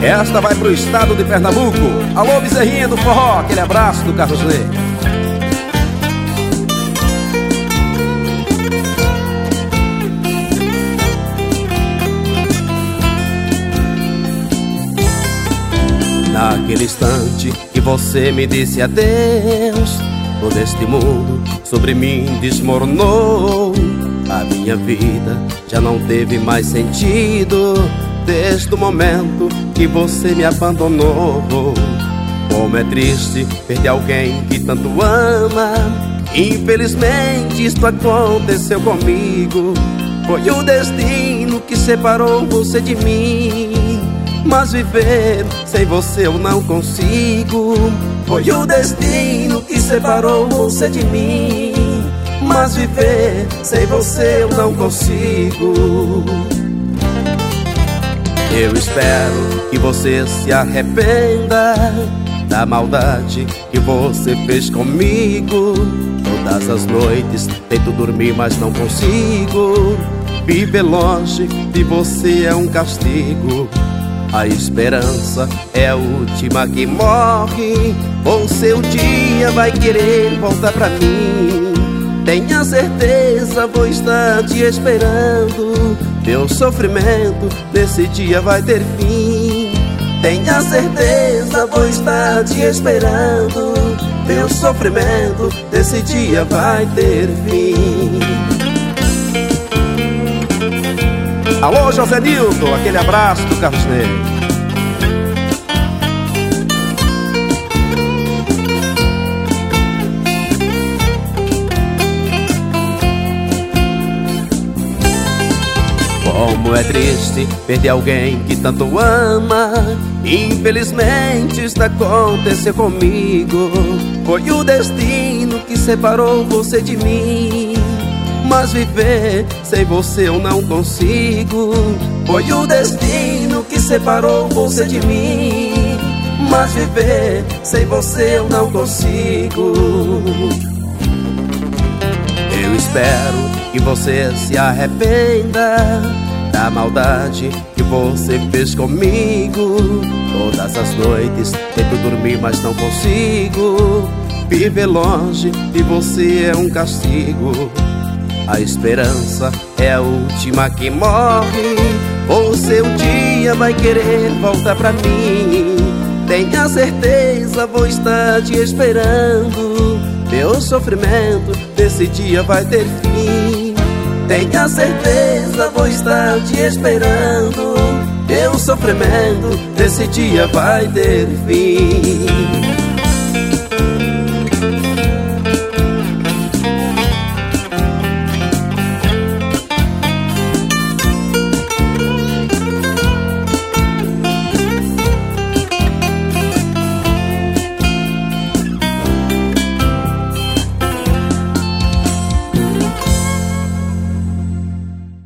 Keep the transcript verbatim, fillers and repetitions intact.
Esta vai pro estado de Pernambuco. Alô, Bezerrinha do Forró, aquele abraço do Carlos Negro. Naquele instante que você me disse adeus, todo este mundo sobre mim desmoronou. A minha vida já não teve mais sentido desde o momento que você me abandonou. Como é triste perder alguém que tanto ama. Infelizmente isto aconteceu comigo. Foi o destino que separou você de mim. Mas viver sem você eu não consigo. Foi o destino que separou você de mim. Mas viver sem você eu não consigo. Eu espero que você se arrependa da maldade que você fez comigo. Todas as noites tento dormir, mas não consigo. Viver longe de você é um castigo. A esperança é a última que morre. Você um dia vai querer voltar pra mim. Tenha certeza, vou estar te esperando. Teu sofrimento nesse dia vai ter fim. Tenha certeza, vou estar te esperando. Teu sofrimento nesse dia vai ter fim. Alô, José Nilton, aquele abraço do Carlos Negro. Como é triste perder alguém que tanto ama. Infelizmente isso aconteceu comigo. Foi o destino que separou você de mim. Mas viver sem você eu não consigo. Foi o destino que separou você de mim. Mas viver sem você eu não consigo. Eu espero que você se arrependa da maldade que você fez comigo. Todas as noites tento dormir, mas não consigo. Viver longe de você é um castigo. A esperança é a última que morre. Você um dia vai querer voltar pra mim. Tenha certeza, vou estar te esperando. Teu sofrimento desse dia vai ter fim. Tenha certeza, vou estar te esperando. Teu sofrimento desse dia vai ter fim.